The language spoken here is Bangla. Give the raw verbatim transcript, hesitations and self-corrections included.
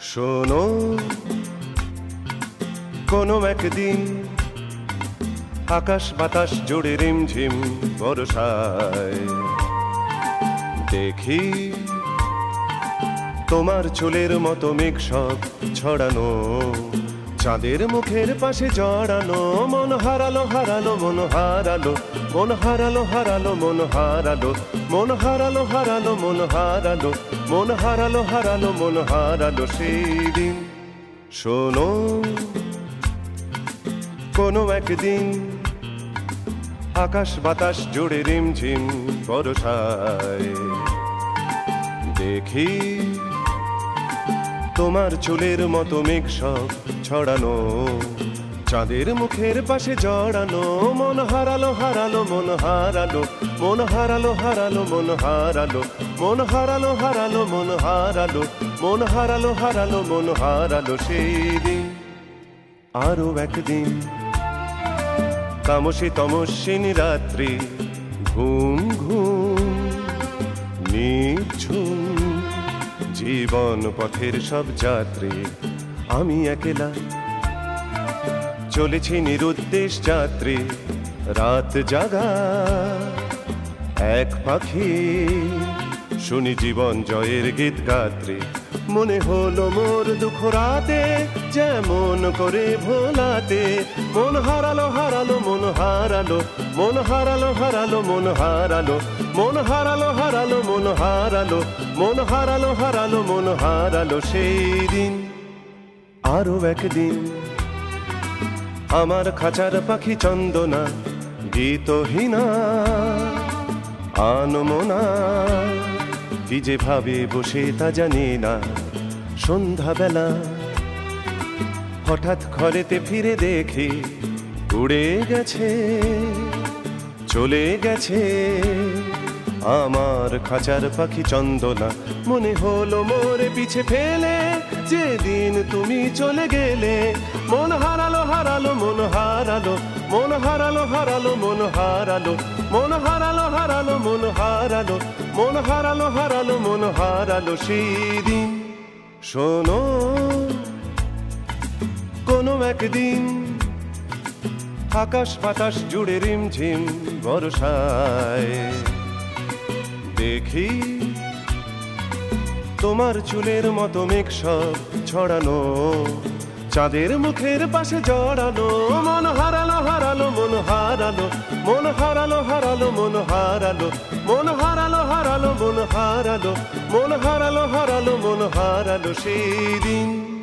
শোনো, কোনো একদিন আকাশ বাতাস জুড়ে রিমঝিম বর্ষায় দেখি তোমার চুলের মতো মেঘ সব ছড়ানো, চাঁদের মুখের পাশে জড়ানো। মন হারালো হারালো মন হারালো মন হারালো হারালো মন হারালো মন হারালো হারালো মন হারালো মন হারালো হারালো মন হারালো সেই দিন। শোনো, কোনো একদিন আকাশ বাতাস জুড়ে রিমঝিম বর্ষায় দেখি তোমার চুলের মতো মেঘ সব ছড়ানো, চাঁদের মুখের পাশে জড়ানো। মন হারালো হারালো মন হারালো মন হারালো হারালো মন হারালো মন হারালো হারালো মন হারালো মন হারালো হারালো মন হারালো সেই দিন। আরো একদিন তামসী তমস্বিনী রাত্রি, ঘুম ঘুম নিঝুম জীবন পথের সব যাত্রী, আমি একলা চলেছি নিরুদ্দেশ যাত্রী। রাত জাগা এক পাখি, শুনি জীবন জয়ের গীত গাত্রী। মনে হলো মোর দুঃখ রাতে যেমন করে ভোলাতে। মন হারালো হারালো মন হারালো মন হারালো হারালো মন হারালো মন হারালো হারালো মন হারালো মন হারালো হারালো মন হারালো সেই দিন। আরো একদিন আমার খাঁচার পাখি চন্দনা গীতহীনা আনমনা, কি যে ভাবে বসে তা জানি না। সন্ধ্যাবেলা হঠাৎ ঘরেতে ফিরে দেখি উড়ে গেছে চলে গেছে আমার খাঁচার পাখি চন্দনা। মনে হলো মোরে পিছে ফেলে যেদিন তুমি চলে গেলে। মন হারালো হারালো মন হারালো মন হারালো হারালো মন হারালো মন হারালো হারালো মন হারালো মন হারালো হারালো মন হারালো সেই দিন। শোনো, কোনো একদিন আকাশ বাতাস জুড়ে রিমঝিম বর্ষায় দেখি তোমার চুলের মতো মেঘ সব ছড়ানো, চাঁদের মুখের পাশে জড়ানো। মন হারালো হারালো মন হারালো মন হারালো হারালো মন হারালো মন হারালো হারালো মন হারালো মন হারালো হারালো মন হারালো সেই দিন।